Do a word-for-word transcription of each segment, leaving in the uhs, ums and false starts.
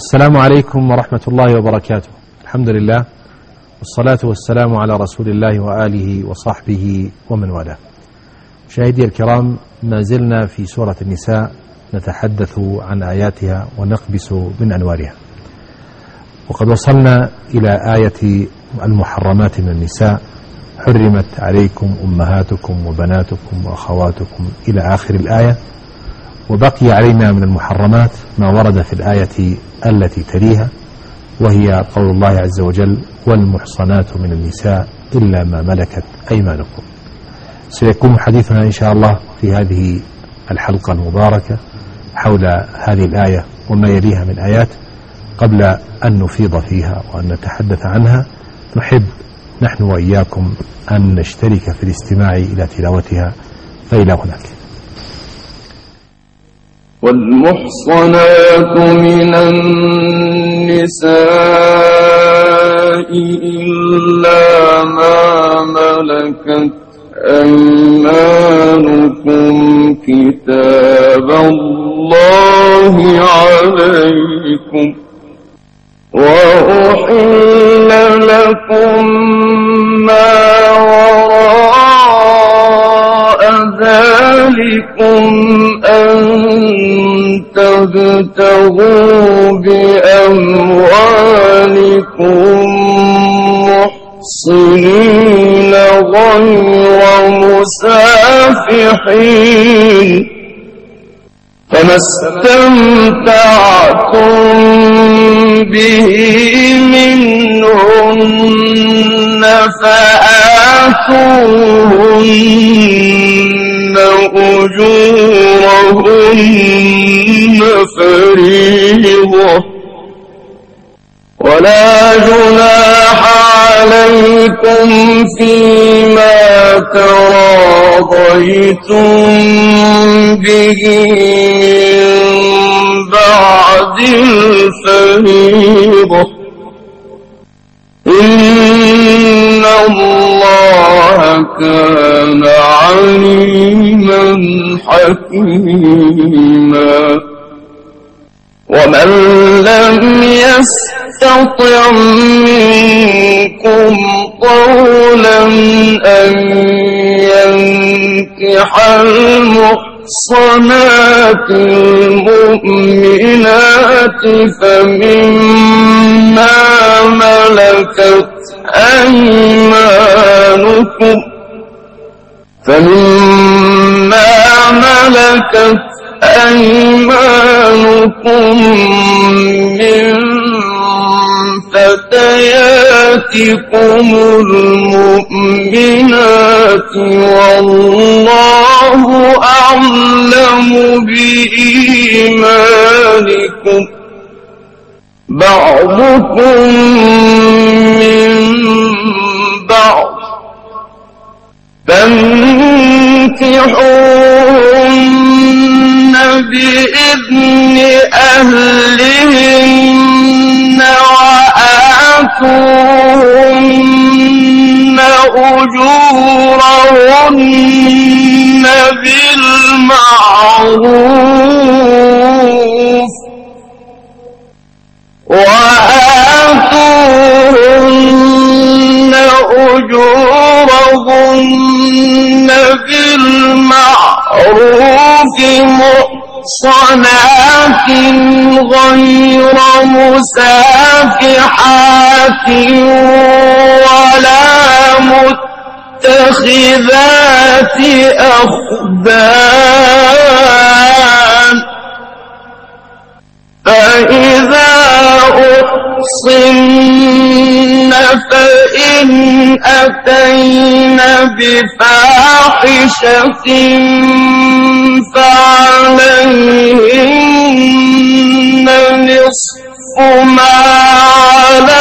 السلام عليكم ورحمة الله وبركاته. الحمد لله والصلاة والسلام على رسول الله وآله وصحبه ومن والاه. مشاهدي الكرام، ما زلنا في سورة النساء نتحدث عن آياتها ونقبس من أنوارها، وقد وصلنا إلى آية المحرمات من النساء: حرمت عليكم أمهاتكم وبناتكم وأخواتكم إلى آخر الآية. وبقي علينا من المحرمات ما ورد في الآية التي تليها، وهي قول الله عز وجل: والمحصنات من النساء إلا ما ملكت أيمانكم. سيكون حديثنا إن شاء الله في هذه الحلقة المباركة حول هذه الآية وما يليها من آيات. قبل أن نفيض فيها وأن نتحدث عنها، نحب نحن وإياكم أن نشترك في الاستماع إلى تلاوتها، فإلى هناك. والمحصنات من النساء إلا ما ملكت أيمانكم كتاب الله عليكم، وأحل لكم ما وراء ذلكم أن تبتغوا بأموالكم محصنين غير مسافحين، فما استمتعتم به منهن فآتوهن أجورهن فريضة، ولا جناح عليكم فيما تراضيتم به من بعد الفريضة، إن الله كان عليما حكيما. ومن لم يستطع منكم طولا أن ينكح المحصنات المؤمنات فمما ملكت أيمانكم فمما ملكت أيمانكم من فتياتكم المؤمنات، والله أعلم بإيمانكم، بعضكم من بعض، فانكحوهن بإذن أهلهن وآتوهن أجورهن بالمعروف وآتوهن أجورهن بالمعروف محصنات غير مسافحات ولا متخذات أخدان، فإذا أحصن فإن أتين بفاحشة فعليهن نصف ما على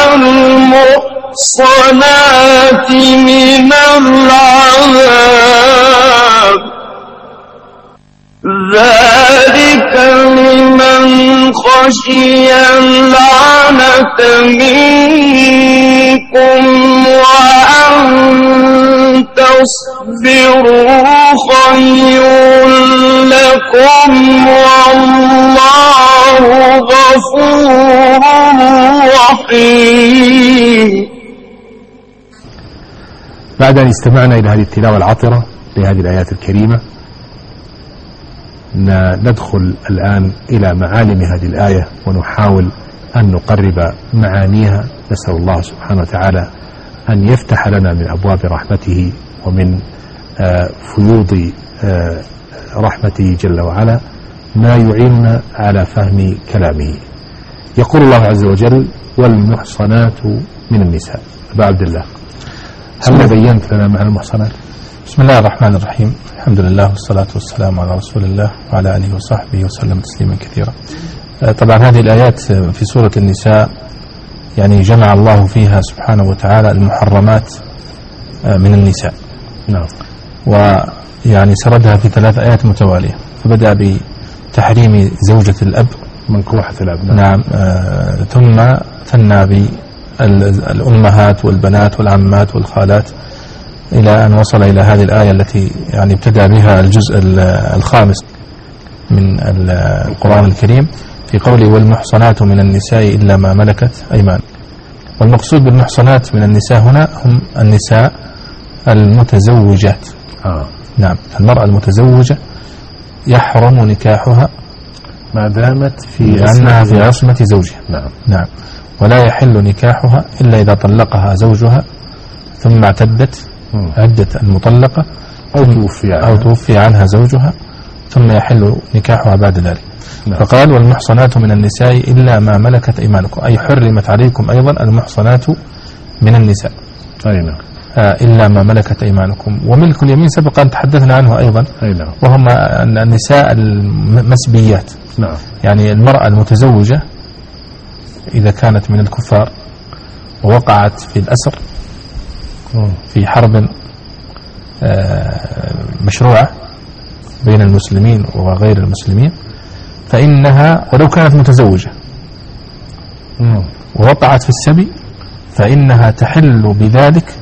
المحصنات من العذاب، ذلك لمن خشي اللعنة منكم وأن تصبروا خير لكم والله غفور رحيم. بعد أن استمعنا إلى هذه التلاوة العطرة لهذه الآيات الكريمة، ندخل الآن إلى معالم هذه الآية ونحاول أن نقرب معانيها. نسأل الله سبحانه وتعالى أن يفتح لنا من أبواب رحمته ومن فيوض رحمته جل وعلا ما يعيننا على فهم كلامه. يقول الله عز وجل: والمحصنات من النساء. أبا عبد الله، هل بينت لنا معنى المحصنات؟ بسم الله الرحمن الرحيم، الحمد لله والصلاة والسلام على رسول الله وعلى آله وصحبه وسلم تسليما كثيرا. طبعا هذه الآيات في سورة النساء يعني جمع الله فيها سبحانه وتعالى المحرمات من النساء. نعم. ويعني سردها في ثلاث آيات متوالية، فبدأ بتحريم زوجة الأب منكوحة الأب. نعم, نعم آه ثم ثنى بالأمهات والبنات والعمات والخالات إلى أن وصل إلى هذه الآية التي يعني ابتدأ بها الجزء الخامس من القرآن الكريم في قوله: والمحصنات من النساء إلا ما ملكت أيمان. والمقصود بالمحصنات من النساء هنا هم النساء المتزوجات. آه. نعم، المرأة المتزوجة يحرم نكاحها ما دامت في لأنها في عصمة زوجها. نعم. نعم، ولا يحل نكاحها إلا إذا طلقها زوجها ثم اعتدت عدة المطلقة أو توفي عنها, أو توفي عنها زوجها ثم يحل نكاحها بعد ذلك. نعم. فقال: والمحصنات من النساء إلا ما ملكت أيمانكم، أي حرمت عليكم أيضا المحصنات من النساء. أين؟ آه إلا ما ملكت أيمانكم. وملك اليمين سبق أن تحدثنا عنه أيضا، أين؟ وهم النساء المسبيات. نعم. يعني المرأة المتزوجة إذا كانت من الكفار ووقعت في الأسر في حرب مشروعة بين المسلمين وغير المسلمين، فإنها ولو كانت متزوجة ووقعت في السبي فإنها تحل بذلك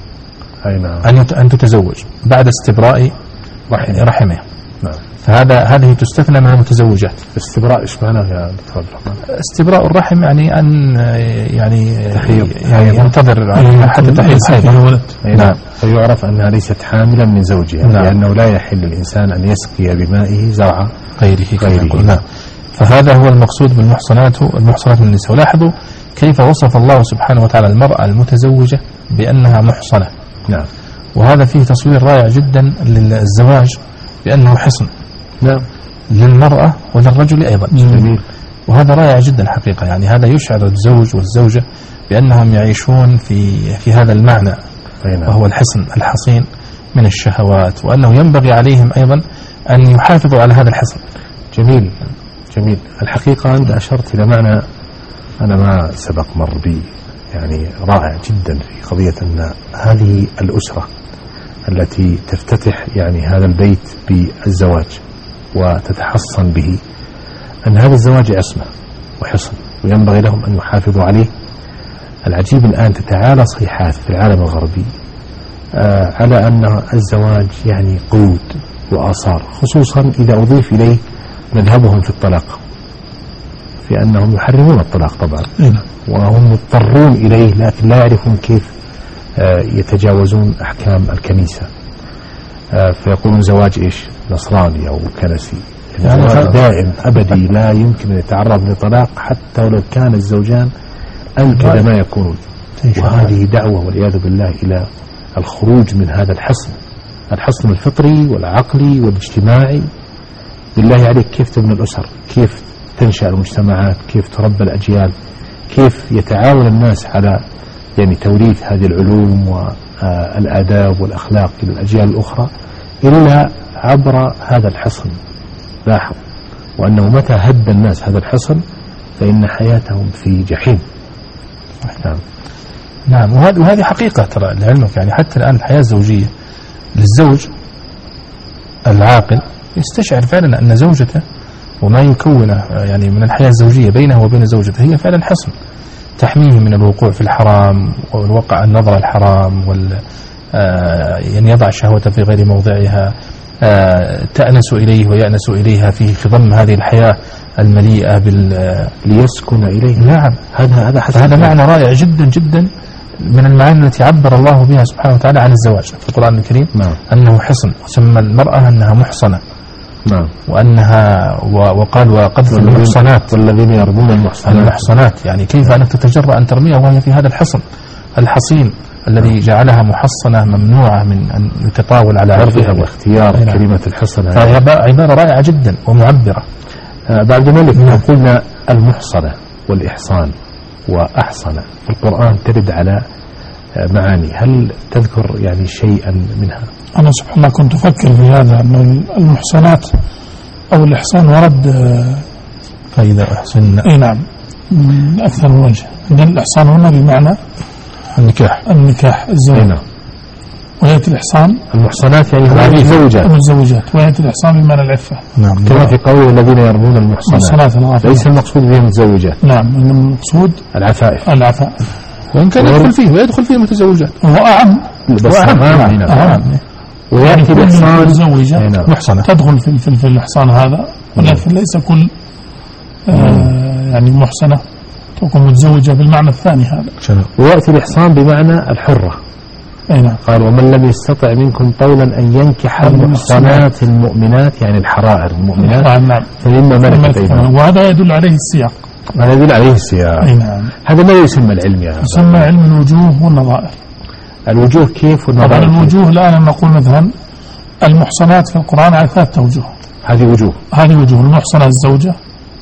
أن تتزوج بعد استبراء رحمها. نعم. فهذا هذه تستثنى من المتزوجات. استبراء ايش معناه يا دكتور عبد الرحمن؟ استبراء الرحم يعني ان يعني يعني ينتظر حتى تحيض ولد. نعم. فيعرف انها ليست حاملا من زوجها. نعم. لانه لا يحل الانسان ان يسقي بمائه زرع غيره. غيره. نعم. فهذا هو المقصود بالمحصنات، المحصنات من النساء. ولاحظوا كيف وصف الله سبحانه وتعالى المرأة المتزوجة بأنها محصنة. نعم. وهذا فيه تصوير رائع جدا للزواج بأنه حصن. نعم. للمرأة وللرجل أيضا. جميل. وهذا رائع جدا حقيقة. يعني هذا يشعر الزوج والزوجة بأنهم يعيشون في في هذا المعنى. نعم. وهو الحصن الحصين من الشهوات، وأنه ينبغي عليهم أيضا أن يحافظوا على هذا الحصن. جميل جميل. الحقيقة أنت أشرت إلى معنى أنا ما سبق مر بي يعني رائع جدا في قضية أن هذه الأسرة التي تفتتح يعني هذا البيت بالزواج وتتحصن به، أن هذا الزواج عصمة وحصن وينبغي لهم أن يحافظوا عليه. العجيب الآن تتعالى صيحات في العالم الغربي آه على أن الزواج يعني قيود وآثار، خصوصا إذا أضيف إليه مذهبهم في الطلاق، في أنهم يحرمون الطلاق طبعا وهم مضطرون إليه، لكن لا يعرفون كيف آه يتجاوزون أحكام الكنيسة. آه فيقولون زواج إيش؟ نصراني أو كنسي، يعني زواج دائم أبدي لا يمكن أن يتعرض لطلاق حتى ولو كان الزوجان أنكد ما يكونون. وهذه دعوة والعياذ بالله إلى الخروج من هذا الحصن، الحصن الفطري والعقلي والاجتماعي. بالله عليك كيف تبنى الأسر، كيف تنشأ المجتمعات، كيف تربى الأجيال، كيف يتعاون الناس على يعني توريث هذه العلوم والآداب والأخلاق إلى الأجيال الأخرى إلا عبر هذا الحصن. لاحظ وأنه متى هد الناس هذا الحصن فإن حياتهم في جحيم. نعم نعم. وهذه حقيقة ترى لعلمك، يعني حتى الآن الحياة الزوجية للزوج العاقل يستشعر فعلا أن زوجته وما يكونه يعني من الحياة الزوجية بينه وبين زوجته هي فعلا حصن تحميه من الوقوع في الحرام والوقع النظر الحرام وال يعني يضع شهوته في غير موضعها، تأنس إليه ويأنس إليها في خضم هذه الحياة المليئة بال ليسكن إليه. نعم، هذا هذا هذا معنى رائع جدا جدا من المعاني التي عبر الله بها سبحانه وتعالى عن الزواج في القرآن الكريم. نعم. أنه حصن، وسمى المرأة أنها محصنة. نعم. وأنها وقال وقذف المحصنات والذين يرمون المحصنات. المحصنات يعني كيف أنك تتجرأ أن ترميها وهي في هذا الحصن الحصين الذي جعلها محصنة ممنوعة من أن يتطاول على عرضها. واختيار كلمة الحصن فهي عبارة رائعة جدا ومعبرة. بعد ذلك قلنا المحصنة والإحصان وأحصن في القرآن ترد على معاني، هل تذكر يعني شيئا منها؟ أنا سبحان الله كنت أفكر في هذا، أن المحصنات أو الإحصان ورد فإذا أحسن. أي نعم، من أكثر من وجه. الإحصان هنا بمعنى النكاح النكاح الزواج. نعم. ويأتي الإحصان المحصنات يعني هذه الزوجات المتزوجات، ويأتي الإحصان بمعنى العفة. نعم. كما في قوله الذين يرمون المحصنات ليس المقصود بهم الزوجات، نعم، المقصود العفائف. العفائف وإن كان يدخل فيه ويدخل فيه المتزوجات هو أعم، بس أعم. أعم. أعم. ويأتي الإحصان متزوجة محصنة تدخل في, في, في الإحصان هذا، ولكن ليس كل آه يعني محصنة تكون متزوجة بالمعنى الثاني هذا. ويأتي الإحصان بمعنى الحرة. أي نعم. قال ومن لم يستطع منكم طولا أن ينكح المحصنات المؤمنات يعني الحرائر المؤمنات. نعم. فمما ملكت أيمانكم. وهذا يدل عليه السياق. هذا يدل عليه السياق. أي نعم. هذا ما يسمى العلم يا يسمى علم الوجوه والنظائر. الوجوه كيف والنظائر؟ طبعا الوجوه الآن نقول مثلا المحصنات في القرآن على ثلاثة وجوه. هذه وجوه. هذه وجوه: المحصنة الزوجة،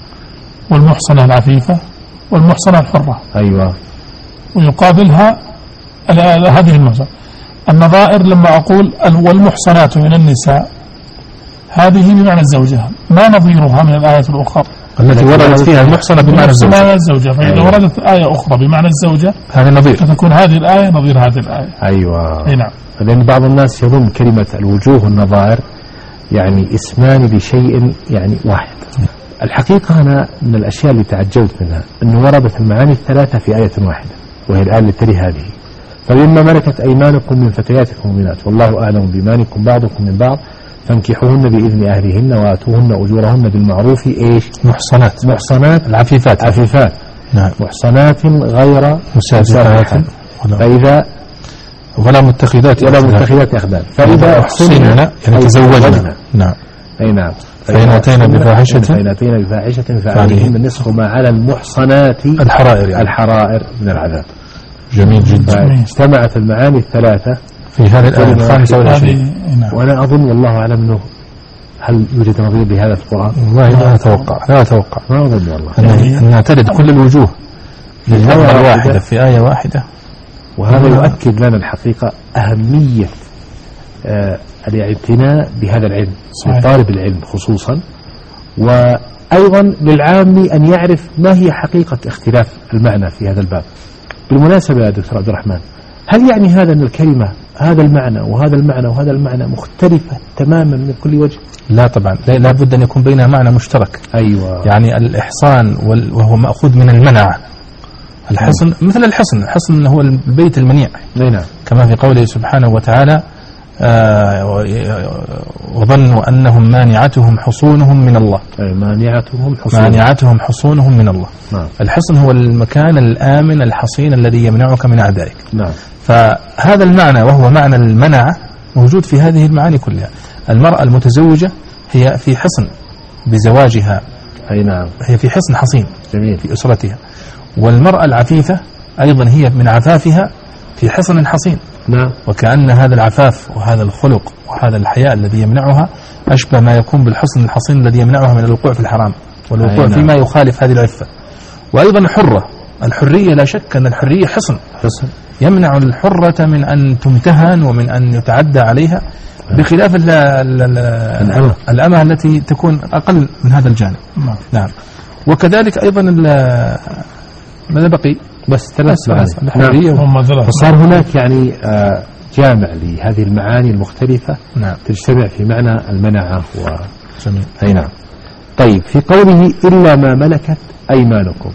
والمحصنة العفيفة، والمحصنة الحرة. أيوة. ويقابلها هذه المحصنة. النظائر لما أقول والمحصنات من النساء، هذه بمعنى الزوجة، ما نظيرها من الآية الأخرى التي وردت فيها المحصنة بمعنى الزوجة. الزوجة. فإذا أيوة. وردت آية أخرى بمعنى الزوجة هذه نظير، فتكون هذه الآية نظير هذه الآية. أيوة. أي نعم. لأن بعض الناس يظن كلمة الوجوه والنظائر يعني اسمان لشيء يعني واحد. الحقيقة أنا من الأشياء اللي تعجبت منها أنه وردت المعاني الثلاثة في آية واحدة، وهي الآية اللي تلي هذه: فمما ملكت أيمانكم من فتياتكم المؤمنات والله أعلم بإيمانكم بعضكم من بعض فانكحوهن بإذن أهلهن وآتوهن أجورهن بالمعروف. إيش؟ محصنات. محصنات العفيفات. عفيفات. نعم. محصنات غير مسافحات. فإذا ولا متخذات ولا متخذات أخدان. فإذا أحصن يعني تزوجنا. نعم. أي نعم. فإن أتينا بفاحشة فإن أتينا بفاحشة فعليهن نصف ما على المحصنات الحرائر يعني. الحرائر من العذاب. جميل جدا. اجتمعت المعاني الثلاثة في هذه الآية الخامسة والعشرين. وأنا أظن والله أعلم أنه هل يوجد نظير بهذا في القرآن؟ والله لا أتوقع لا أتوقع ما أظن والله أنها ترد كل الوجوه للمرة واحدة في آية واحدة. وهذا يؤكد لنا الحقيقة أهمية آه الاعتناء بهذا العلم لطالب العلم خصوصا، وأيضا للعام أن يعرف ما هي حقيقة اختلاف المعنى في هذا الباب. بالمناسبة يا دكتور عبد الرحمن، هل يعني هذا أن الكلمة هذا المعنى وهذا المعنى وهذا المعنى مختلفة تماما من كل وجه؟ لا طبعا، لا بد أن يكون بينها معنى مشترك. أيوة. يعني الإحصان وهو مأخوذ من المنع. الحصن أيوة. مثل الحصن، الحصن هو البيت المنيع. نعم. كما في قوله سبحانه وتعالى آه وظنوا أنهم مانعتهم حصونهم من الله. أي مانعتهم حصونهم مانعتهم حصونهم من الله. نعم. الحصن هو المكان الآمن الحصين الذي يمنعك من أعدائك. نعم. فهذا المعنى وهو معنى المنع موجود في هذه المعاني كلها. المرأة المتزوجة هي في حصن بزواجها. أي نعم. هي في حصن حصين. جميل. في أسرتها. والمرأة العفيفة أيضا هي من عفافها في حصن حصين. نعم. وكأن هذا العفاف وهذا الخلق وهذا الحياء الذي يمنعها أشبه ما يكون بالحصن الحصين الذي يمنعها من الوقوع في الحرام والوقوع نعم. فيما يخالف هذه العفة. وأيضا حرة، الحرية لا شك أن الحرية حصن حصن يمنع الحرة من أن تمتهن ومن أن يتعدى عليها، بخلاف الأمة الأمة التي تكون أقل من هذا الجانب. نعم. نعم. وكذلك أيضا ماذا بقي؟ بس ثلاث معاني. الحرية. فصار هناك يعني آه جامع لهذه المعاني المختلفة. نعم. تجتمع في معنى المنعة و... جميل. أي نعم. طيب في قوله إلا ما ملكت أيمانكم،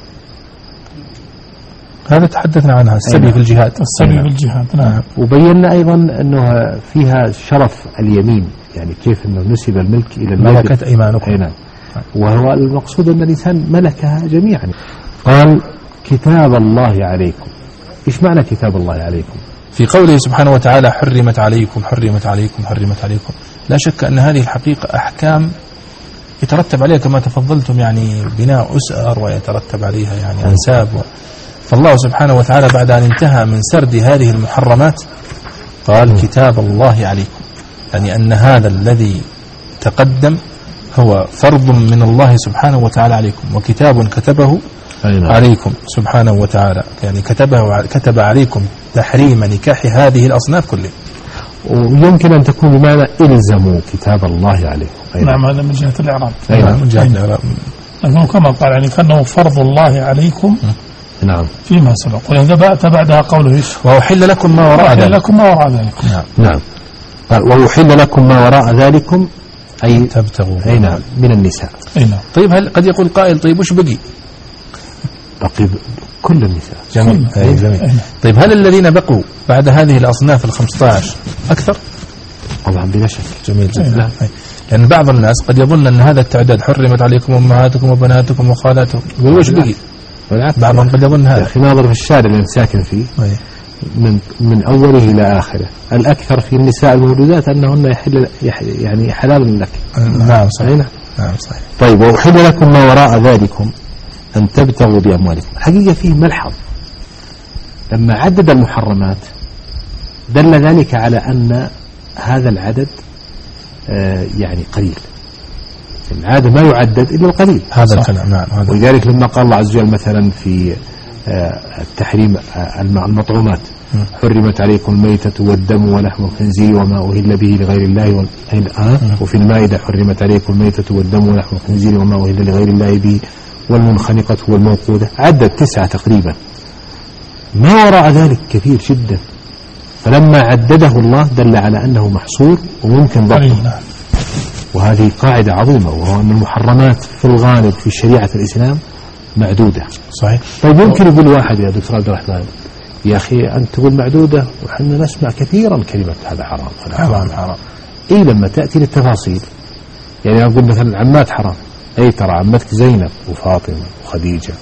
هذا تحدثنا عنها السبي في الجهاد. السبي في الجهاد. نعم. وبينا أيضا أنه فيها شرف اليمين، يعني كيف أنه نسب الملك إلى الملك. ملكت أيمانكم. أي نعم. وهو المقصود أن الإنسان ملكها جميعا. قال كتاب الله عليكم. إيش معنى كتاب الله عليكم؟ في قوله سبحانه وتعالى حرمت عليكم حرمت عليكم حرمت عليكم، لا شك أن هذه الحقيقة أحكام يترتب عليها كما تفضلتم يعني بناء أسر ويترتب عليها يعني أنساب و... فالله سبحانه وتعالى بعد أن انتهى من سرد هذه المحرمات قال كتاب الله عليكم، يعني أن هذا الذي تقدم هو فرض من الله سبحانه وتعالى عليكم، وكتاب كتبه عليكم سبحانه وتعالى، يعني كتبه كتب عليكم تحريم نكاح هذه الأصناف كلها. ويمكن أن تكون بمعنى إلزموا كتاب الله عليكم. نعم هذا من جهة الإعراب. نعم من جهة الإعراب. لكنه كما قال يعني كأنه فرض الله عليكم. نعم. فيما سبق. وإذا بأت بعدها قوله إيش؟ وأحل لكم ما وراء ذلك. لكم ما وراء ذلك. نعم. نعم. ويحل لكم ما وراء ذلكم أي تبتغوا. أي نعم من النساء. أي نعم. طيب هل قد يقول قائل طيب وش بقي؟ بقي كل النساء. جميل. أي جميل. طيب هل الذين بقوا بعد هذه الأصناف الخمسة عشر أكثر؟ طبعا بلا شك. جميل جدا. لأن بعض الناس قد يظن أن هذا التعداد حرمت عليكم أمهاتكم وبناتكم وخالاتكم، يقول وش بقي؟ بعضهم قد يظن هذا. أخي ناظر في الشارع اللي ساكن فيه أيه. من من أوله إلى آخره الأكثر في النساء الموجودات أنهن يحل يعني حلال لك. نعم صحيح. نعم صحيح. طيب وأحل لكم ما وراء ذلكم أن تبتغوا بأموالكم. الحقيقة فيه ملحظ لما عدد المحرمات دل ذلك على أن هذا العدد آه يعني قليل، العادة ما يعدد إلا القليل. هذا الكلام. نعم. ولذلك لما قال الله عز وجل مثلا في آه التحريم آه المطعومات حرمت عليكم الميتة والدم ولحم الخنزير وما أهل به لغير الله آه وفي المائدة حرمت عليكم الميتة والدم ولحم الخنزير وما أهل لغير الله به والمنخنقة والموقودة، عدد تسعة تقريبا. ما وراء ذلك كثير جدا، فلما عدده الله دل على أنه محصور وممكن ضبطه. وهذه قاعدة عظيمة، وهو أن المحرمات في الغالب في شريعة الإسلام معدودة. صحيح. طيب يمكن يقول واحد يا دكتور عبد الرحمن يا أخي أنت تقول معدودة وحنا نسمع كثيرا كلمة هذا حرام حرام حرام. إيه لما تأتي للتفاصيل يعني أقول مثلا عمات حرام، أي ترى عمتك زينب وفاطمة وخديجة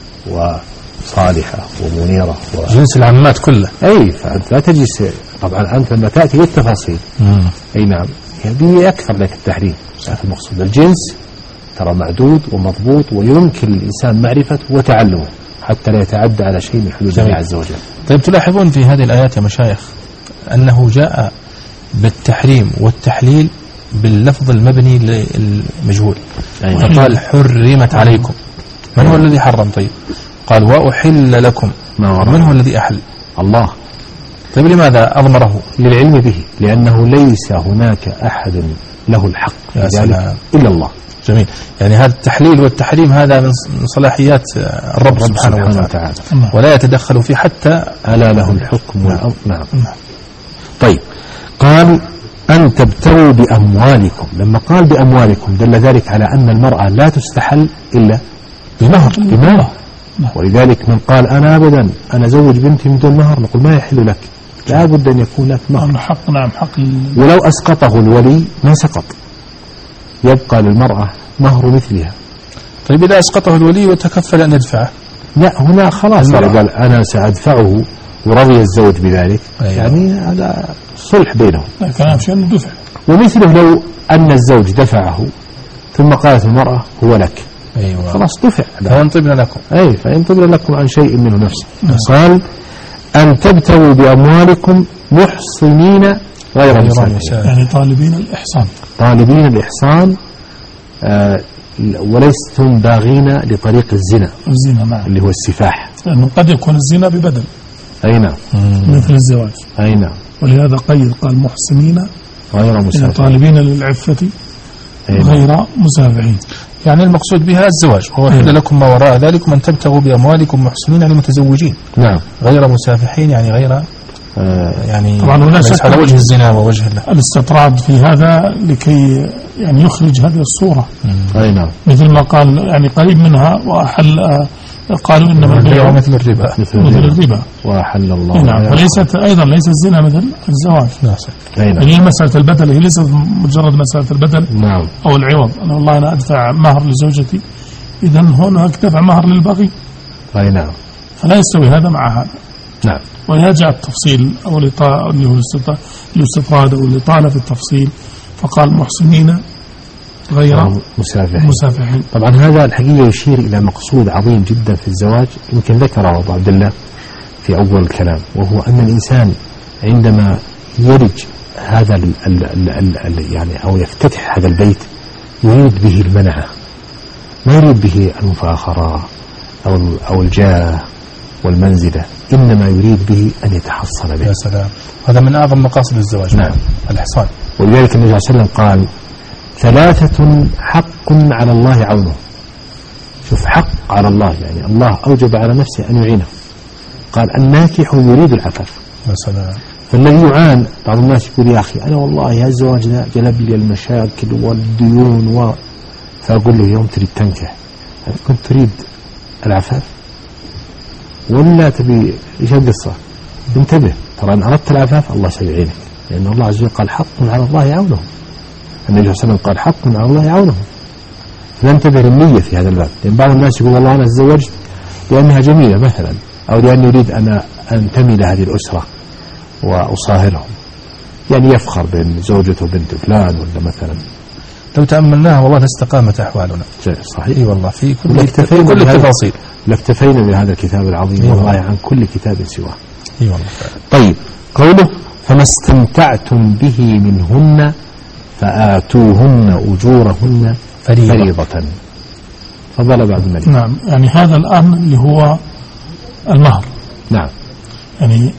وصالحة ومنيرة و... جنس العمات كله. أي فأنت لا تجلس طبعا أنت لما تأتي للتفاصيل مم. أي نعم يعني أكثر لك التحريم. المقصود الجنس ترى معدود ومضبوط ويمكن للإنسان معرفته وتعلمه حتى لا يتعدى على شيء من حدود الله عز وجل. طيب تلاحظون في هذه الآيات يا مشايخ أنه جاء بالتحريم والتحليل باللفظ المبني للمجهول. فقال حرمت عليكم، من هو الذي حرم؟ طيب قال وأحل لكم، من هو الذي أحل؟ الله. طيب لماذا أضمره؟ للعلم به، لأنه ليس هناك أحد له الحق إلا الله. جميل. يعني هذا التحليل والتحريم هذا من صلاحيات الرب سبحانه, سبحانه وتعالى، ولا يتدخل فيه حتى ألا له الحكم والأمر. نعم. نعم. طيب قال أن تبتغوا بأموالكم، لما قال بأموالكم دل ذلك على أن المرأة لا تستحل إلا بمهر. بمهر. ولذلك من قال أنا أبدا أنا زوج بنتي من دون مهر نقول ما يحل لك، لا بد أن يكون لك مهر. حق. نعم حق. ولو أسقطه الولي ما سقط، يبقى للمرأة مهر مثلها. طيب إذا أسقطه الولي وتكفل أن يدفعه؟ لا هنا خلاص قال أنا سأدفعه ورضي الزوج بذلك. أيوة. يعني هذا صلح بينهم. كلام شيء دفع. ومثله لو أن الزوج دفعه ثم قالت المرأة هو لك. أيوة. خلاص دفع. فينطبن لكم. أي فينطبن لكم عن شيء منه نفسه. قال أن تبتغوا بأموالكم محصنين غير مسافرين، يعني طالبين الإحصان. طالبين الإحصان آه ولستم باغين لطريق الزنا. الزنا نعم. اللي هو السفاح. لأنه قد يكون الزنا ببدل. أي نعم. مثل الزواج. أي نعم. ولهذا قيد قال محسنين غير مسافرين، طالبين للعفة غير مسافرين. يعني المقصود بها الزواج، وهو حل لكم ما وراء ذلك من تبتغوا بأموالكم محسنين يعني متزوجين. نعم. غير مسافحين يعني غير آه يعني طبعا هنا على وجه الزنا ووجه الله. الاستطراد في هذا لكي يعني يخرج هذه الصورة. أي نعم. مثل ما قال يعني قريب منها وأحل قالوا إنما البيع مثل الربا مثل مثل الربا الربا. وحل الله. نعم. وليست أيضا ليس الزنا مثل الزواج. يعني هي مسألة البدل، هي ليست مجرد مسألة البدل نعم. أو العوض. أنا والله أنا أدفع مهر لزوجتي، إذا هنا دفع مهر للبغي. أي نعم. فلا يستوي هذا مع هذا. نعم. ولهذا جاء التفصيل أو الاستطراد أو الإطالة في التفصيل، فقال محسنين غير مسافحين. مسافحين. طبعا هذا الحقيقة يشير إلى مقصود عظيم جدا في الزواج، يمكن ذكره أبو عبد الله في أول الكلام، وهو أن الإنسان عندما يرج هذا ال ال ال ال ال يعني أو يفتتح هذا البيت يريد به المنعة، ما يريد به المفاخرة أو أو الجاه والمنزلة، إنما يريد به أن يتحصن به. يا سلام، هذا من أعظم مقاصد الزواج. نعم. الإحصان. ولذلك النبي صلى الله عليه وسلم قال ثلاثة حق على الله عونه. شوف، حق على الله يعني الله أوجب على نفسه أن يعينه. قال الناكح يريد العفاف. يا سلام. فالذي يعان، بعض الناس يقول يا أخي أنا والله الزواج ذا جلب لي المشاكل والديون و... فأقول له يوم تريد تنكح كنت تريد العفاف ولا تبي إيش القصة؟ انتبه، ترى إن أردت العفاف الله سيعينك، لأن الله عز وجل قال حق على الله عونه. النبي صلى الله عليه وسلم قال حق على الله عونه. فننتبه للنية في هذا الباب، لأن بعض الناس يقول والله أنا تزوجت لأنها جميلة مثلا، أو لأني أريد أن أنتمي لهذه الأسرة وأصاهرهم، يعني يفخر بين زوجته وبنت فلان ولا مثلا. لو تأملناها والله لاستقامت أحوالنا. صحيح. اي والله في كل لاكتفينا كل التفاصيل. لاكتفينا بهذا الكتاب العظيم والله عن كل كتاب سواه. اي والله. طيب، قوله فما استمتعتم به منهن فآتوهن أجورهن فريضة, فريضة. فضل بعد الملك. نعم، يعني هذا الآن اللي هو المهر. نعم. يعني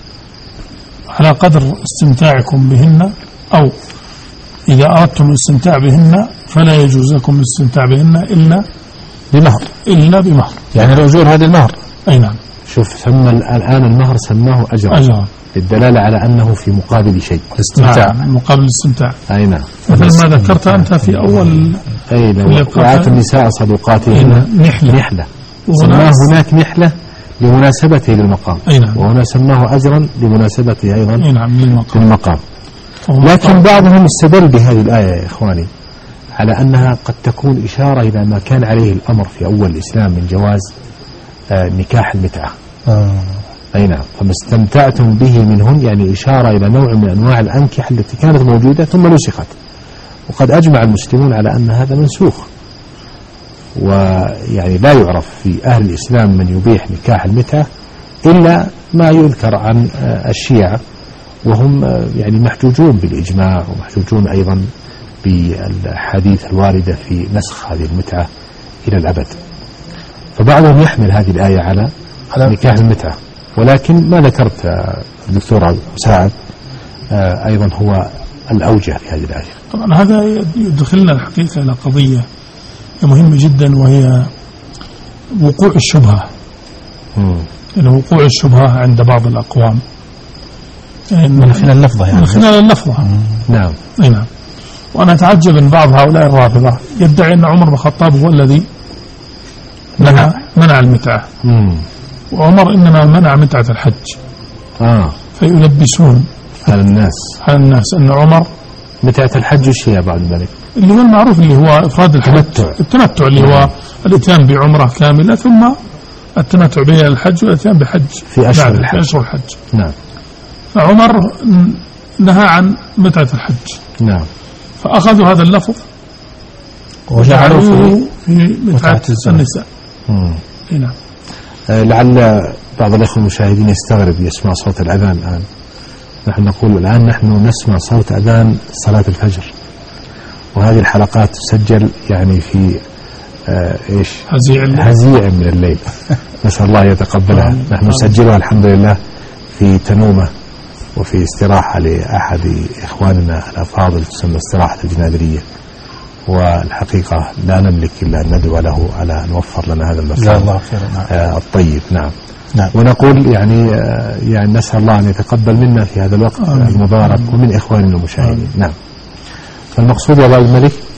على قدر استمتاعكم بهن، أو إذا أردتم الاستمتاع بهن فلا يجوز لكم الاستمتاع بهن إلا بمهر. إلا بمهر. يعني الأجور هذه المهر. أي نعم. شوف، سمى الآن المهر سماه أجرا. أجرا. للدلالة على أنه في مقابل شيء. الاستمتاع. نعم، مقابل الاستمتاع. أي نعم. مثل ما ذكرت أنت في أول. أي لو وآتوا النساء صدقاتهن نحلة. نحلة. سماه هناك نحلة لمناسبته للمقام. أي نعم. وهنا سماه أجرا لمناسبته أيضا. أي نعم، للمقام. للمقام. لكن بعضهم استدل بهذه الآية يا إخواني على أنها قد تكون إشارة إلى ما كان عليه الأمر في أول الإسلام من جواز آه نكاح المتعة. آه. أي نعم. فما استمتعتم به منهن يعني إشارة إلى نوع من أنواع الأنكحة التي كانت موجودة ثم نسخت، وقد أجمع المسلمون على أن هذا منسوخ، ويعني لا يعرف في أهل الإسلام من يبيح نكاح المتعة إلا ما يذكر عن آه الشيعة، وهم يعني محجوجون بالإجماع ومحجوجون أيضا بالحديث الواردة في نسخ هذه المتعة إلى الأبد. فبعضهم يحمل هذه الآية على نكاح المتعة، ولكن ما ذكرت الدكتور مساعد أيضا هو الأوجه في هذه الآية. طبعا هذا يدخلنا الحقيقة إلى قضية مهمة جدا، وهي وقوع الشبهة. يعني وقوع الشبهة عند بعض الأقوام من خلال اللفظة، يعني من خلال اللفظة. نعم. أي نعم. وأنا أتعجب أن بعض هؤلاء الرافضة يدعي أن عمر بن الخطاب هو الذي منع منع المتعة. مم. وعمر إنما منع متعة الحج. آه. فيلبسون على الناس على الناس أن عمر متعة الحج وش هي بعد ذلك؟ اللي هو المعروف اللي هو إفراد الحج. التمتع. التمتع اللي هو الاتيان بعمرة كاملة ثم التمتع بها الحج والاتيان بحج في أشهر الحج. في أشهر الحج. نعم. فعمر نهى عن متعة الحج. نعم. فأخذوا هذا اللفظ وجعلوه في متعة النساء. نعم. آه لعل بعض الأخوة المشاهدين يستغرب يسمع صوت الأذان الآن. نحن نقول الآن نحن نسمع صوت أذان صلاة الفجر، وهذه الحلقات تسجل يعني في آه إيش هزيع هزيع من الليل. نسأل الله يتقبلها. نحن نسجلها الحمد لله في تنومة وفي استراحة لأحد إخواننا الأفاضل تسمى استراحة الجنادرية، والحقيقة لا نملك إلا أن ندعو له على أن وفر لنا هذا المكان الله خير. نعم. آه الطيب. نعم. نعم. ونقول يعني آه يعني نسأل الله أن يتقبل منا في هذا الوقت المبارك ومن إخواننا المشاهدين. نعم. فالمقصود يا أبا الملك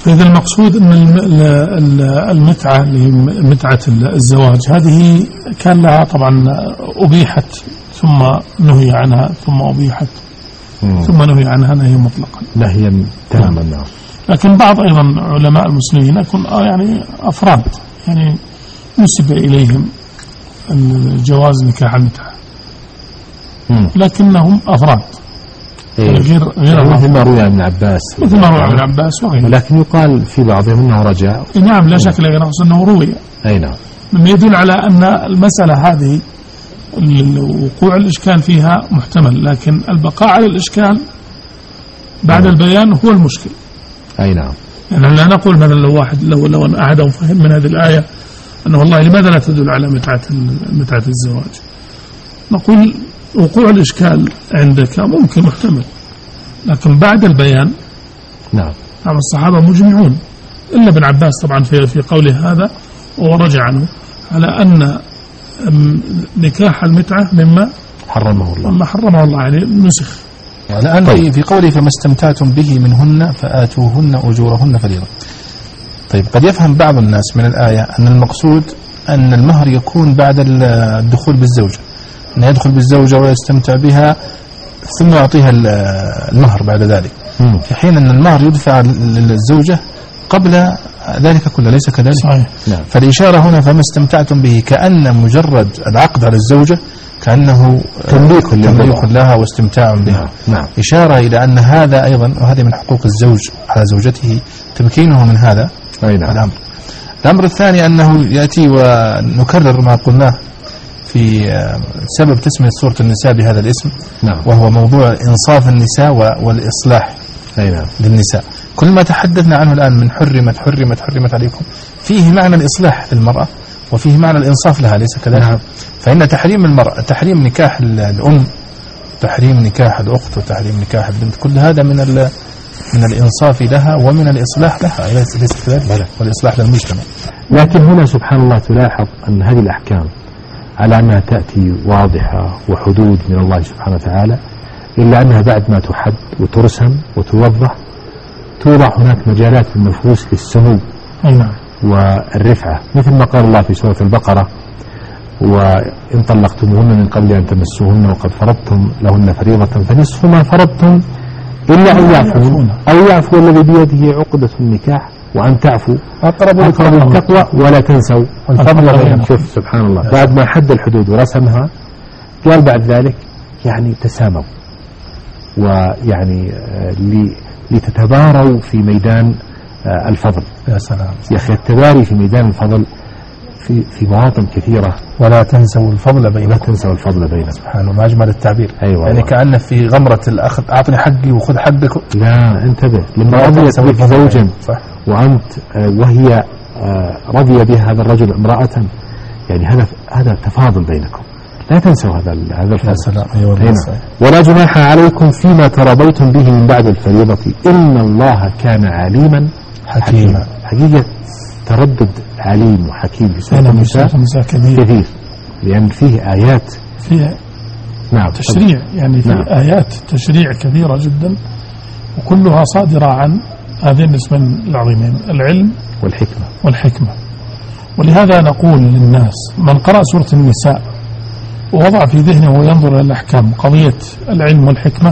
فإذا المقصود أن المتعة اللي هي متعة الزواج هذه كان لها طبعا أبيحت ثم نهي عنها ثم أبيحت مم. ثم نهي عنها نهي مطلقا نهيا تاما. نعم. لكن بعض أيضا علماء المسلمين يكون يعني أفراد يعني نسب إليهم الجواز نكاح المتعة لكنهم أفراد إيه. غير غير مثل ما روي عن ابن عباس مثل ما روي عن ابن عباس وغيره. لكن يقال في بعضهم انه رجع. نعم لا شك، لكن اقصد انه روي. اي نعم. مما يدل على ان المساله هذه وقوع الاشكال فيها محتمل، لكن البقاء على الاشكال بعد نعم. البيان هو المشكل. اي نعم. يعني لا نقول مثلا لو واحد لو لو ان احدهم فهم من هذه الايه انه والله لماذا لا تدل على متعه متعه الزواج، نقول وقوع الإشكال عندك ممكن محتمل، لكن بعد البيان نعم نعم الصحابة مجمعون إلا ابن عباس طبعا في في قوله هذا ورجع عنه على أن نكاح المتعة مما حرمه الله مما حرمه الله يعني نسخ. الآن طيب. في قوله فما استمتعتم به منهن فآتوهن أجورهن فريضة. طيب قد يفهم بعض الناس من الآية أن المقصود أن المهر يكون بعد الدخول بالزوجة، أن يدخل بالزوجة ويستمتع بها ثم يعطيها المهر بعد ذلك، مم. في حين أن المهر يدفع للزوجة قبل ذلك كله، ليس كذلك؟ صحيح. نعم. فالإشارة هنا فما استمتعتم به كأن مجرد العقد على الزوجة كأنه تمليك لها واستمتاع بها. نعم. إشارة إلى أن هذا أيضا وهذه من حقوق الزوج على زوجته تمكينه من هذا نعم. الأمر. الأمر الثاني أنه يأتي ونكرر ما قلناه في سبب تسمية سورة النساء بهذا الاسم، نعم. وهو موضوع إنصاف النساء والإصلاح نعم. للنساء. كل ما تحدثنا عنه الآن من حرمت حرمت حرمت عليكم فيه معنى الإصلاح للمرأة وفيه معنى الإنصاف لها، ليس كذلك؟ نعم. فإن تحريم المرأة، تحريم نكاح الأم، تحريم نكاح الأخت، وتحريم نكاح البنت، كل هذا من من الإنصاف لها ومن الإصلاح لها، ليس كذلك؟ والإصلاح للمجتمع. لكن هنا سبحان الله تلاحظ أن هذه الأحكام على أنها تأتي واضحة وحدود من الله سبحانه وتعالى، إلا أنها بعد ما تحد وترسم وتوضح توضع هناك مجالات في النفوس للسمو والرفعة، مثل ما قال الله في سورة البقرة: وإن طلقتموهن من قبل أن تمسوهن وقد فرضتم لهن فريضة فنصف ما فرضتم إلا أن يعفون أو يعفو الذي بيده عقدة النكاح وأن تعفوا أقرب للتقوى ولا تنسوا الفضل بينكم. شوف سبحان الله، بعد ما حد الحدود ورسمها قال بعد ذلك يعني تساموا، ويعني لتتباروا في ميدان الفضل. يا سلام يا أخي، التباري في ميدان الفضل في في مواطن كثيرة. ولا تنسوا الفضل بينكم. لا تنسوا الفضل بينكم. سبحان الله، ما أجمل التعبير. أيوة، يعني كأن في غمرة الأخذ أعطني حقي وخذ حقك. لا انتبه، لما رضيت بك زوجا وأنت وهي رضي بها هذا الرجل امرأة، يعني هذا هذا تفاضل بينكم، لا تنسوا هذا هذا الفضل. أيوة. ولا جناح عليكم فيما ترضيتم به من بعد الفريضة إن الله كان عليما حكيما. حقيقة تردد عليم وحكيم في سورة النساء كثير، لأن فيه آيات فيها نعم تشريع، يعني في نعم. آيات تشريع كثيرة جدا وكلها صادرة عن هذين الاسمين العظيمين، العلم والحكمة والحكمة. ولهذا نقول للناس من قرأ سورة النساء ووضع في ذهنه وينظر إلى الأحكام قضية العلم والحكمة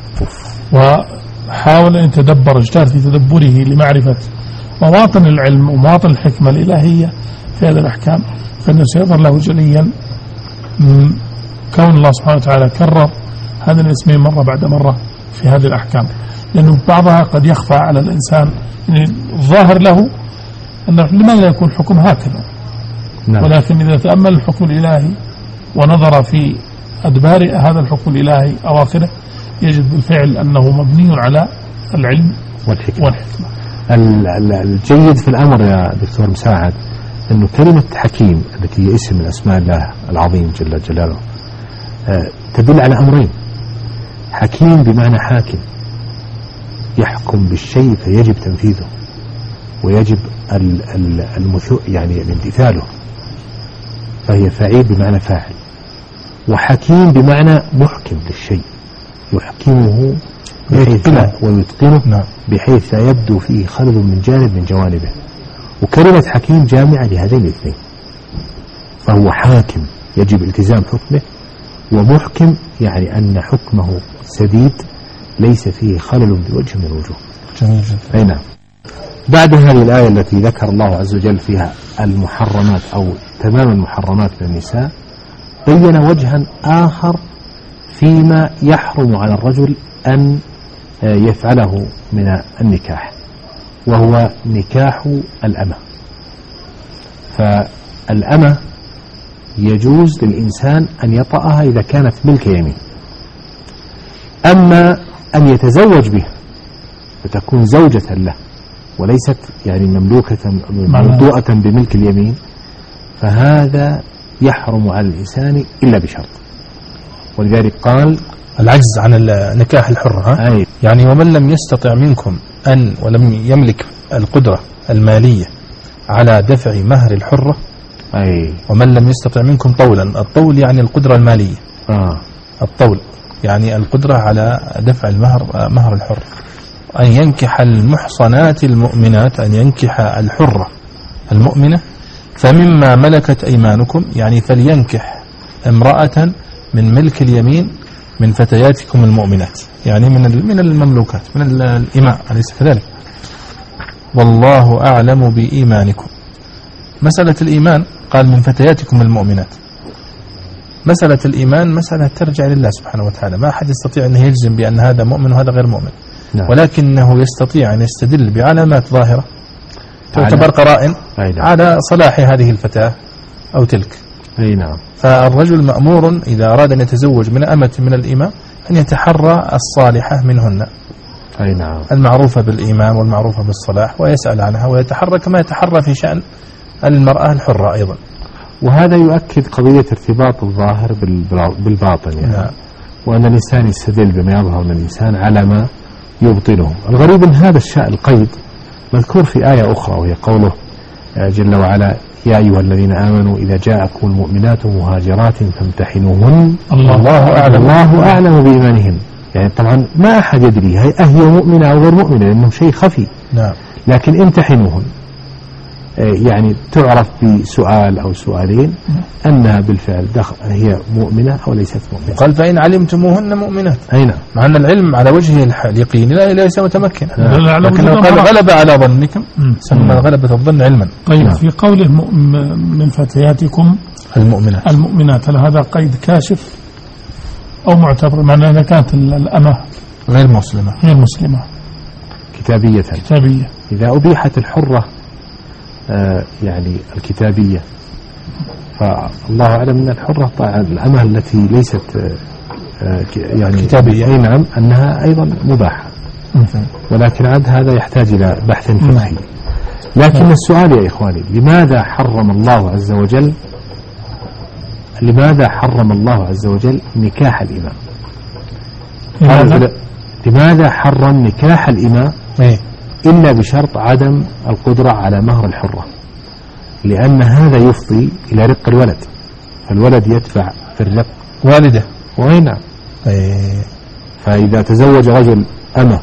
وحاول أن يتدبر، اجتهد في تدبره لمعرفة مواطن العلم ومواطن الحكمة الإلهية في هذه الأحكام، فإنه سيظهر له جليا كون الله سبحانه وتعالى كرر هذا الاسمين مرة بعد مرة في هذه الأحكام، لأنه بعضها قد يخفى على الإنسان، يعني الظاهر له أنه لماذا يكون حكم هكذا. نعم. ولكن إذا تأمل الحكم الإلهي ونظر في أدبار هذا الحكم الإلهي أواخره يجد بالفعل أنه مبني على العلم والحكمة, والحكمة. الجيد في الأمر يا دكتور مساعد أنه كلمة حكيم التي هي اسم من أسماء الله العظيم جل جلاله تدل على أمرين: حكيم بمعنى حاكم يحكم بالشيء فيجب تنفيذه ويجب المثو يعني امتثاله، فهي فعيل بمعنى فاعل. وحكيم بمعنى محكم للشيء، يحكمه بحيث لا ويتقنه نعم. بحيث لا يبدو فيه خلل من جانب من جوانبه. وكلمة حكيم جامعة لهذين الاثنين، فهو حاكم يجب التزام حكمه، ومحكم يعني أن حكمه سديد ليس فيه خلل بوجه من الوجوه. جميل جدا. أي نعم. بعد هذه الآية التي ذكر الله عز وجل فيها المحرمات أو تمام المحرمات من النساء، بين وجها آخر فيما يحرم على الرجل أن يفعله من النكاح، وهو نكاح الأمة. فالأمة يجوز للإنسان أن يطأها إذا كانت ملك يمين، أما أن يتزوج بها فتكون زوجة له وليست يعني مملوكة موضوعة بملك اليمين، فهذا يحرم على الإنسان إلا بشرط. ولذلك قال العجز عن نكاح الحرة. أي. يعني ومن لم يستطع منكم أن ولم يملك القدرة المالية على دفع مهر الحرة، أي. ومن لم يستطع منكم طولا، الطول يعني القدرة المالية. آه. الطول يعني القدرة على دفع المهر مهر الحر، أن ينكح المحصنات المؤمنات، أن ينكح الحرة المؤمنة، فمما ملكت أيمانكم، يعني فلينكح امرأة من ملك اليمين من فتياتكم المؤمنات، يعني من من المملوكات من الإماء، أليس كذلك؟ والله أعلم بإيمانكم. مسألة الإيمان قال من فتياتكم المؤمنات، مسألة الإيمان مسألة ترجع لله سبحانه وتعالى، ما أحد يستطيع أن يجزم بأن هذا مؤمن وهذا غير مؤمن. نعم. ولكنه يستطيع أن يستدل بعلامات ظاهرة تعتبر قرائن على صلاح هذه الفتاة أو تلك. أي نعم. فالرجل مأمور إذا أراد أن يتزوج من أمة من الإماء أن يتحرى الصالحة منهن، أي نعم، المعروفة بالإيمان والمعروفة بالصلاح، ويسأل عنها ويتحرى كما يتحرى في شأن المرأة الحرة أيضا. وهذا يؤكد قضية ارتباط الظاهر بالباطن يعني. نعم. وأن الإنسان يستدل بما يظهر من الإنسان على ما يبطله. الغريب أن هذا الشأن القيد مذكور في آية أخرى، وهي قوله جل وعلا: يا أيها الذين آمنوا إذا جاءكم المؤمنات مهاجرات فامتحنوهن الله, الله أعلم الله أعلم بإيمانهن. يعني طبعا ما أحد يدري هي مؤمنة أو غير مؤمنة لأنه شيء خفي. نعم. لكن امتحنوهن يعني تعرف بسؤال أو سؤالين أنها بالفعل دخل هي مؤمنة أو ليست مؤمنة. قال فإن علمتموهن مؤمنات. أي نعم. مع أن العلم على وجه اليقين لا ليس متمكن، لكنه قال غلب على ظنكم، سمى غلبة الظن علما. طيب نعم. في قوله من فتياتكم المؤمنات المؤمنات، هل هذا قيد كاشف أو معتبر؟ معنى أنها كانت الأمة غير مسلمة غير مسلمة كتابية كتابية إذا أبيحت الحرة آه يعني الكتابية، فالله أعلم أن الحرة الأمة التي ليست آه يعني كتابية أي نعم أنها أيضا مباحة، ولكن عاد هذا يحتاج إلى بحث فقهي. لكن السؤال يا إخواني، لماذا حرم الله عز وجل لماذا حرم الله عز وجل نكاح الإماء؟ لماذا حرم نكاح الإماء إلا بشرط عدم القدرة على مهر الحرة؟ لأن هذا يفضي إلى رق الولد، فالولد يدفع في الرق والده. وين فإذا تزوج رجل أمة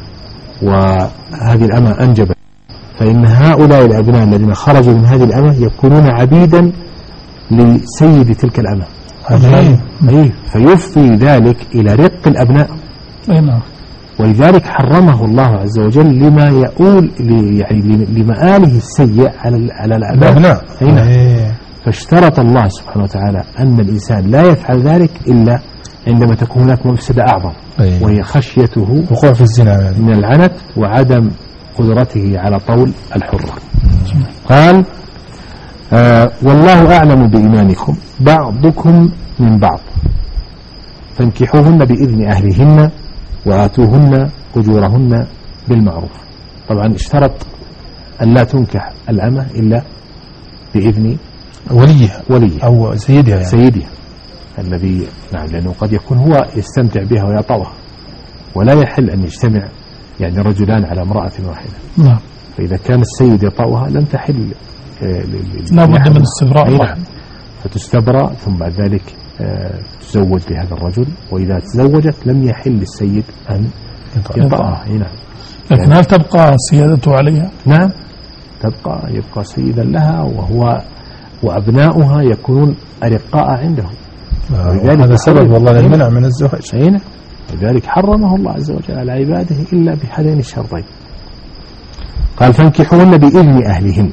وهذه الأمة أنجبت، فإن هؤلاء الأبناء الذين خرجوا من هذه الأمة يكونون عبيدا لسيد تلك الأمة. أيه. فيفضي ذلك إلى رق الأبناء. نعم. ولذلك حرمه الله عز وجل لما يؤول يعني لمآله السيء على على الأبناء. أيه. فاشترط الله سبحانه وتعالى أن الإنسان لا يفعل ذلك إلا عندما تكون هناك مفسدة أعظم. أيه. وهي خشيته وقوع في الزنا يعني. من العنت وعدم قدرته على طول الحرة. قال آه والله أعلم بإيمانكم بعضكم من بعض فانكحوهن بإذن أهلهن وآتوهن أجورهن بالمعروف. طبعا اشترط أن لا تنكح الأمة إلا بإذن وليها وليها أو سيدها يعني. سيدها الذي نعم، لأنه قد يكون هو يستمتع بها ويطوها، ولا يحل أن يجتمع يعني رجلان على امرأة واحدة. نعم. فإذا كان السيد يطوها لم تحل لا بد من استبراء، فتستبرأ ثم بعد ذلك تزوج لهذا الرجل، وإذا تزوجت لم يحل للسيد أن يطأها. نعم. لكن هل تبقى سيادته عليها؟ نعم تبقى، يبقى سيدا لها، وهو وأبناؤها يكونون أرقاء عنده. هذا سبب والله للمنع من الزواج. أين لذلك حرمه الله عز وجل على عباده إلا بهذين الشرطين. قال فانكحوهن بإذن أهلهن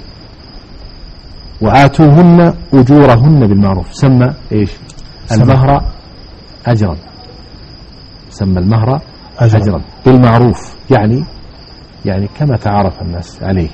وآتوهن أجورهن بالمعروف. سمى إيش المهر أجرا، سمى المهر أجرا, أجرا بالمعروف، يعني يعني كما تعارف الناس عليه.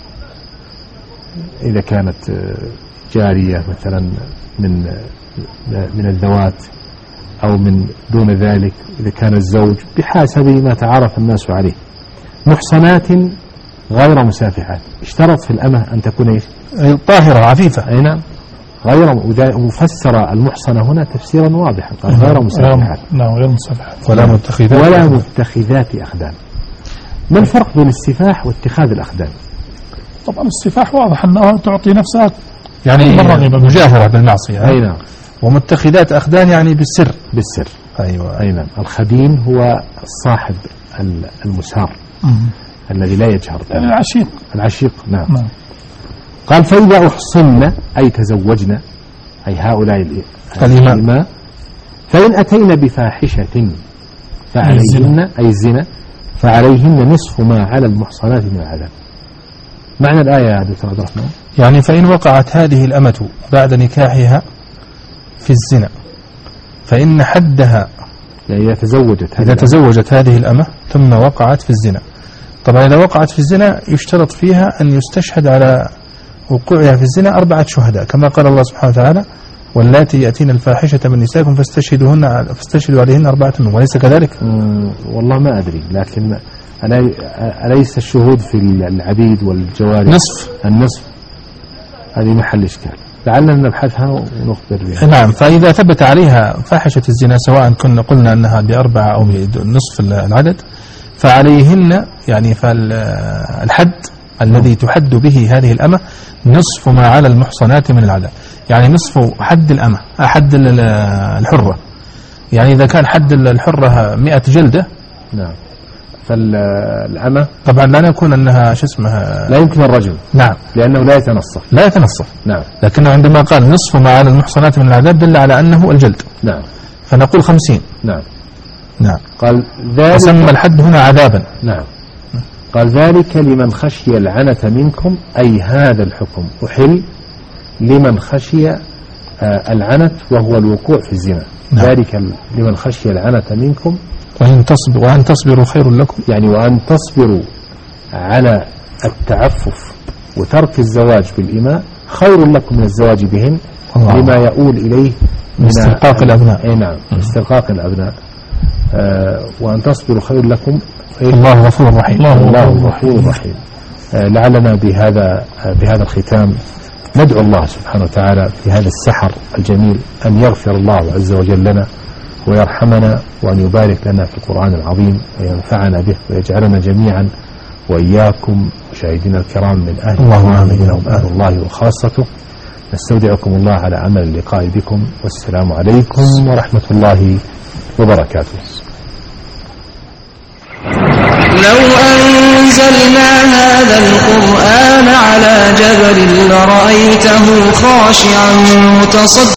إذا كانت جارية مثلا من من الذوات أو من دون ذلك، إذا كان الزوج بحسب ما تعارف الناس عليه. محصنات غير مسافحات، اشترط في الأمة أن تكون إيش طاهرة عفيفة. أي نعم غير مفسر المحصنة هنا تفسيرا واضحا، قال غير مسافحات. نعم غير مسافحات ولا متخذات ولا متخذات أخدان. ما الفرق بين السفاح واتخاذ الأخدان؟ طبعا السفاح واضح أنها تعطي نفسها يعني مجاهرة بالمعصية. أي نعم. ومتخذات أخدان يعني بالسر. بالسر. أيوة. أي نعم. الخدين هو صاحب المسار الذي لا يجهر، يعني العشيق. العشيق. نعم. نعم. قال فإذا أحصن أي تزوجنا، أي هؤلاء الإماء، فإن أتينا بفاحشة فعليهن أي الزنا فعليهن نصف ما على المحصنات من العذاب. معنى الآية يا دكتور عبد الرحمن يعني فإن وقعت هذه الأمة بعد نكاحها في الزنا فإن حدها، يعني إذا تزوجت إذا تزوجت هذه الأمة ثم وقعت في الزنا. طبعا إذا وقعت في الزنا يشترط فيها أن يستشهد على وقوعها في الزنا أربعة شهداء، كما قال الله سبحانه وتعالى واللاتي يأتين الفاحشة من نسائكم فاستشهدوهن فاستشهدوا عليهن أربعة منهم، وليس كذلك؟ والله ما أدري، لكن أليس الشهود في العبيد والجواري نصف النصف؟ هذه محل إشكال، لعلنا نبحثها ونخبر بها. نعم. فإذا ثبت عليها فاحشة الزنا سواء كنا قلنا أنها بأربعة أو بنصف العدد فعليهن يعني فالحد الذي تحد به هذه الأمة نصف ما على المحصنات من العذاب، يعني نصف حد الأمة حد الحرة. يعني إذا كان حد الحرة مئة جلدة، نعم، فالأمة طبعا لا نكون أنها شو اسمها لا يمكن الرجل، نعم، لأنه لا يتنصف لا يتنصف نعم. لكنه عندما قال نصف ما على المحصنات من العذاب دل على أنه الجلد، نعم، فنقول خمسين. نعم نعم. قال ذلك وسمى الحد هنا عذابا. نعم. قال ذلك لمن خشي العنة منكم، أي هذا الحكم أحل لمن خشي العنة وهو الوقوع في الزنا. نعم. ذلك لمن خشي العنة منكم وأن تصبروا وأن تصبروا خير لكم، يعني وأن تصبروا على التعفف وترك الزواج بالإماء خير لكم من الزواج بهن الله. لما يؤول إليه من استرقاق الأبناء. أي نعم، استرقاق الأبناء. آه وأن تصبروا خير لكم، الله غفور رحيم. الله غفور رحيم. آه لعلنا بهذا آه بهذا الختام ندعو الله سبحانه وتعالى في هذا السحر الجميل أن يغفر الله عز وجل لنا ويرحمنا، وأن يبارك لنا في القرآن العظيم وينفعنا به ويجعلنا جميعا وإياكم مشاهدينا الكرام من أهل الله منهم أهل الله وخاصته. نستودعكم الله على أمل اللقاء بكم، والسلام عليكم ورحمة الله وبركاته. لو أنزلنا هذا القرآن على جبل لرأيته خاشعا متصدعا